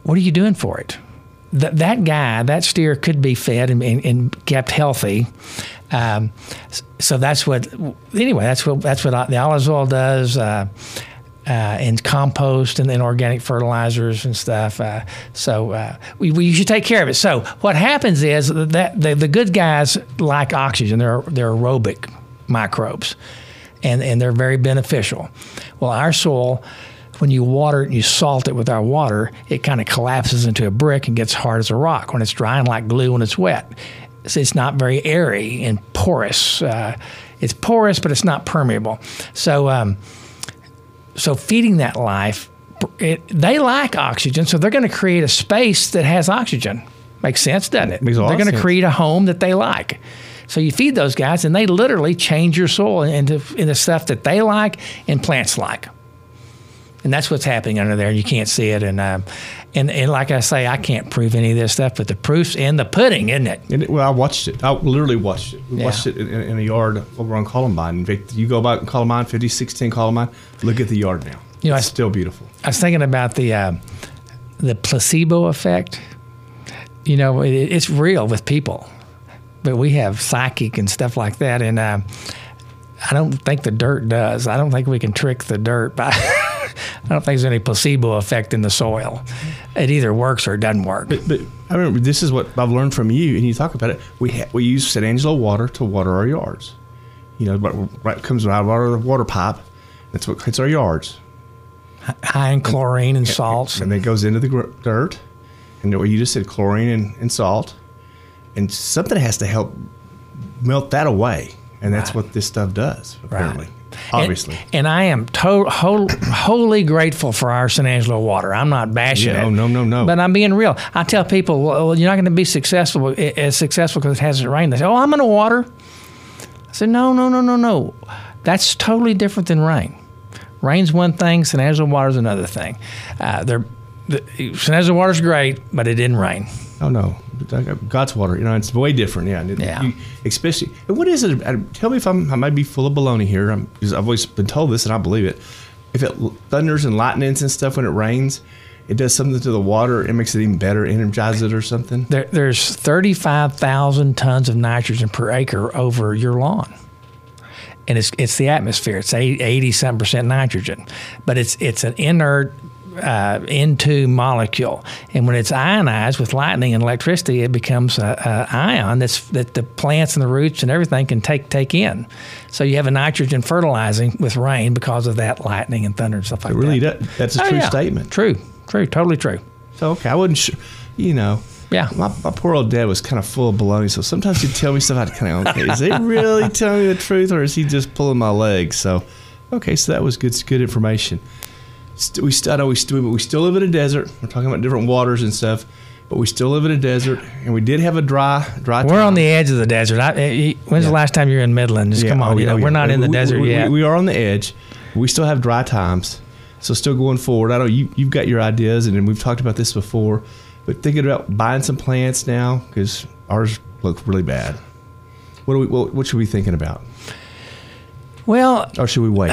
what are you doing for it? That steer could be fed and kept healthy. So that's what the olive oil does, and compost and then organic fertilizers and stuff. We should take care of it. So what happens is that the good guys like oxygen. They're aerobic microbes, and they're very beneficial. Well, our soil, when you water it and you salt it with our water, it kind of collapses into a brick and gets hard as a rock when it's dry and like glue when it's wet. So it's not very airy and porous. It's porous, but it's not permeable. So feeding that life, they like oxygen, so they're going to create a space that has oxygen. Makes sense, doesn't it? Makes a lot They're of going to sense. create a home that they like. So you feed those guys, and they literally change your soil into stuff that they like and plants like. And that's what's happening under there. You can't see it. And like I say, I can't prove any of this stuff, but the proof's in the pudding, isn't it? Well, I watched it. I literally watched it. We watched it in a yard over on Columbine. In fact, you go back in Columbine, 5016 Columbine, look at the yard now. It's still beautiful. I was thinking about the placebo effect. It's real with people, but we have psychic and stuff like that. And I don't think the dirt does. I don't think we can trick the dirt by... I don't think there's any placebo effect in the soil. It either works or it doesn't work. But I remember, this is what I've learned from you, and you talk about it. We use San Angelo water to water our yards. But comes out of the water pipe. That's what hits our yards. High in chlorine and salts. And it goes into the dirt. And what you just said, chlorine and salt. And something has to help melt that away. And that's what this stuff does, apparently. Right. Obviously. And I am wholly grateful for our San Angelo water. I'm not bashing it. No. But I'm being real. I tell people, well, you're not going to be successful because it hasn't rained. They say, I'm going to water. I said, no. That's totally different than rain. Rain's one thing. San Angelo water's another thing. San Angelo water's great, but it didn't rain. Oh, no. God's water, it's way different. Yeah. Especially, and what is it? Tell me if I might be full of baloney here. Because I've always been told this, and I believe it. If it thunders and lightnings and stuff when it rains, it does something to the water. It makes it even better, energizes it or something. There's 35,000 tons of nitrogen per acre over your lawn. And it's the atmosphere. It's 80-something% nitrogen. But it's an inert N2 molecule, and when it's ionized with lightning and electricity, it becomes a ion that the plants and the roots and everything can take in. So you have a nitrogen fertilizing with rain because of that lightning and thunder and stuff like that. It really does. That's a true statement. True, totally true. So okay, I wasn't sure. Yeah. My poor old dad was kind of full of baloney, so sometimes he'd tell me stuff I'd kind of, okay, is he really telling me the truth, or is he just pulling my leg? So, okay, so that was good information. We still live in a desert. We're talking about different waters and stuff, but we still live in a desert, and we did have a dry time. We're on the edge of the desert. When's the last time you were in Midland? Come on, we're not in the desert yet. We are on the edge. We still have dry times, so still going forward. I know you've got your ideas, and we've talked about this before, but thinking about buying some plants now because ours look really bad. What should we be thinking about? Well, or should we wait?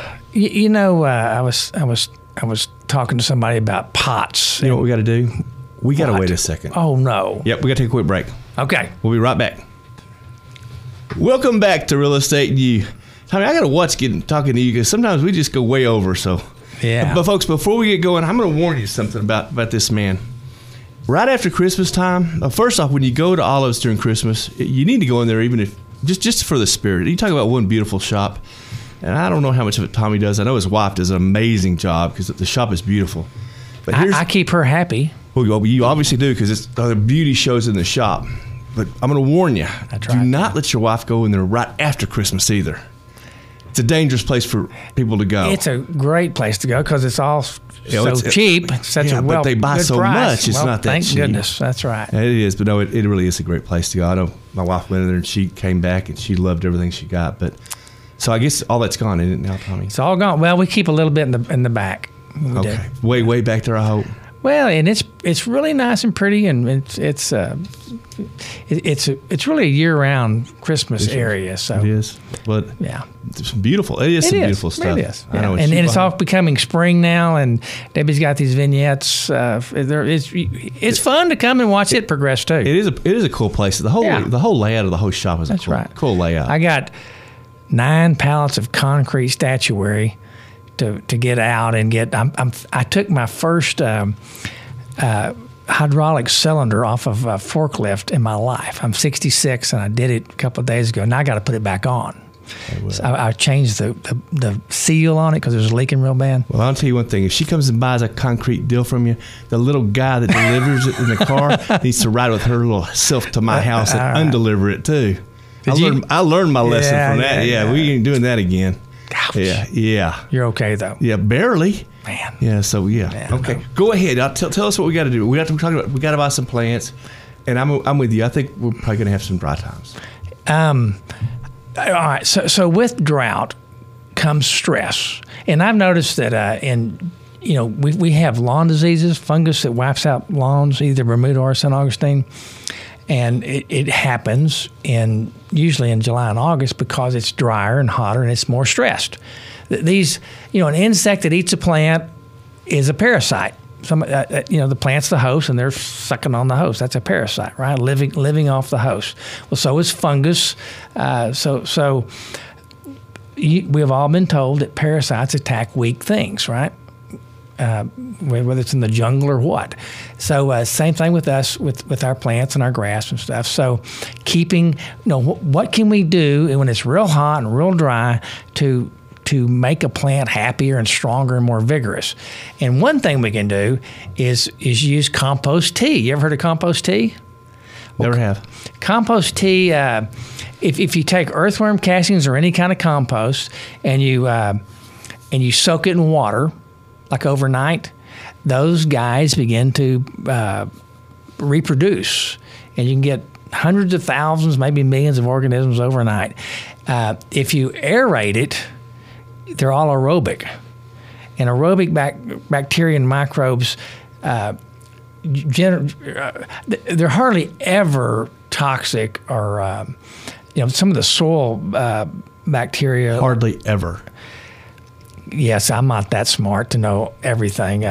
I was talking to somebody about pots. You know what we got to do? We got to wait a second. Oh, no. Yep, we got to take a quick break. Okay. We'll be right back. Welcome back to Real Estate and You. Tommy, I got to watch talking to you because sometimes we just go way over. So, yeah. But folks, before we get going, I'm going to warn you something about this man. Right after Christmas time, first off, when you go to Olives during Christmas, you need to go in there even if just for the spirit. You talk about one beautiful shop. And I don't know how much of it Tommy does. I know his wife does an amazing job because the shop is beautiful. But I keep her happy. Well, you obviously do because the beauty shows in the shop. But I'm going to warn you, do not let your wife go in there right after Christmas either. It's a dangerous place for people to go. It's a great place to go because it's all cheap. But they buy so much, it's not that cheap. Thank goodness. That's right. It is, but no, it really is a great place to go. I know my wife went in there and she came back and she loved everything she got, but... So I guess all that's gone, isn't it now, Tommy? It's all gone. Well, we keep a little bit in the back. Okay. Way back there, I hope. Well, and it's really nice and pretty, and it's really a year-round Christmas area. So it is, but yeah, it's beautiful. It is some beautiful stuff. It is, I know, and it's all becoming spring now, and Debbie's got these vignettes. It's fun to come and watch it progress too. It is a cool place. The whole layout of the whole shop is cool layout. I got 9 pallets of concrete statuary to get out and get. I took my first hydraulic cylinder off of a forklift in my life. I'm 66 and I did it a couple of days ago. Now I got to put it back on. So I changed the seal on it because it was leaking real bad. Well, I'll tell you one thing. If she comes and buys a concrete deal from you, the little guy that delivers it in the car needs to ride with her little self to my house and undeliver it too. I learned my lesson from that. Yeah, we ain't doing that again. Ouch. Yeah. You're okay though. Yeah, barely. Man. Yeah. So yeah. Okay. No. Go ahead. Tell us what we got to do. We got to talk about. We got to buy some plants, and I'm with you. I think we're probably going to have some dry times. All right. So with drought comes stress, and I've noticed that we have lawn diseases, fungus that wipes out lawns, either Bermuda or St. Augustine. And it happens usually in July and August because it's drier and hotter and it's more stressed. These, an insect that eats a plant is a parasite. The plant's the host and they're sucking on the host. That's a parasite, right? Living off the host. Well, so is fungus. We have all been told that parasites attack weak things, right? Whether it's in the jungle or what. So same thing with us, with our plants and our grass and stuff. So keeping, what can we do when it's real hot and real dry to make a plant happier and stronger and more vigorous? And one thing we can do is use compost tea. You ever heard of compost tea? Never have. Compost tea, if you take earthworm castings or any kind of compost and you soak it in water, like overnight, those guys begin to reproduce, and you can get hundreds of thousands, maybe millions of organisms overnight. If you aerate it, they're all aerobic, and aerobic bacteria and microbes, they're hardly ever toxic, or some of the soil bacteria. Hardly ever. Yes, I'm not that smart to know everything.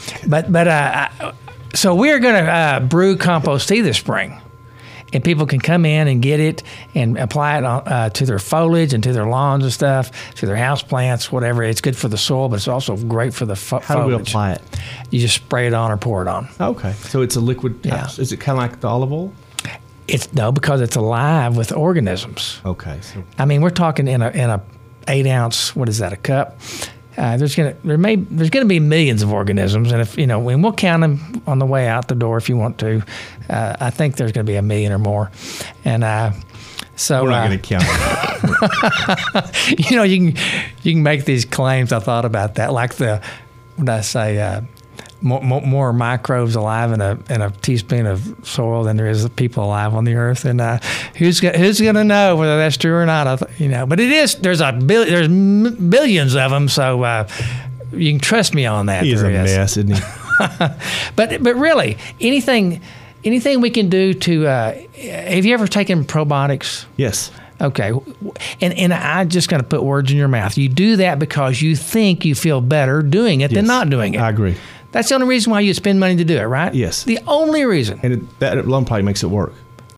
So we're going to brew compost tea this spring. And people can come in and get it and apply it to their foliage and to their lawns and stuff, to their house plants, whatever. It's good for the soil, but it's also great for the foliage. How do we apply it? You just spray it on or pour it on. Okay. So it's a liquid. Yeah. Is it kind of like the olive oil? No, because it's alive with organisms. Okay. So we're talking in a 8-ounce, what is that, a cup? There's gonna be millions of organisms, and and we'll count them on the way out the door if you want to. I think there's gonna be 1 million or more, and so we're not gonna count them. You can make these claims. I thought about that, like more microbes alive in a teaspoon of soil than there is people alive on the earth, and who's gonna know whether that's true or not? But it is. There's billions of them, so you can trust me on that. He's a mess, isn't he? But really, anything we can do to. Have you ever taken probiotics? Yes. Okay, and I'm just going to put words in your mouth. You do that because you think you feel better doing it than not doing it. I agree. That's the only reason why you spend money to do it, right? Yes. The only reason. And that alone probably makes it work.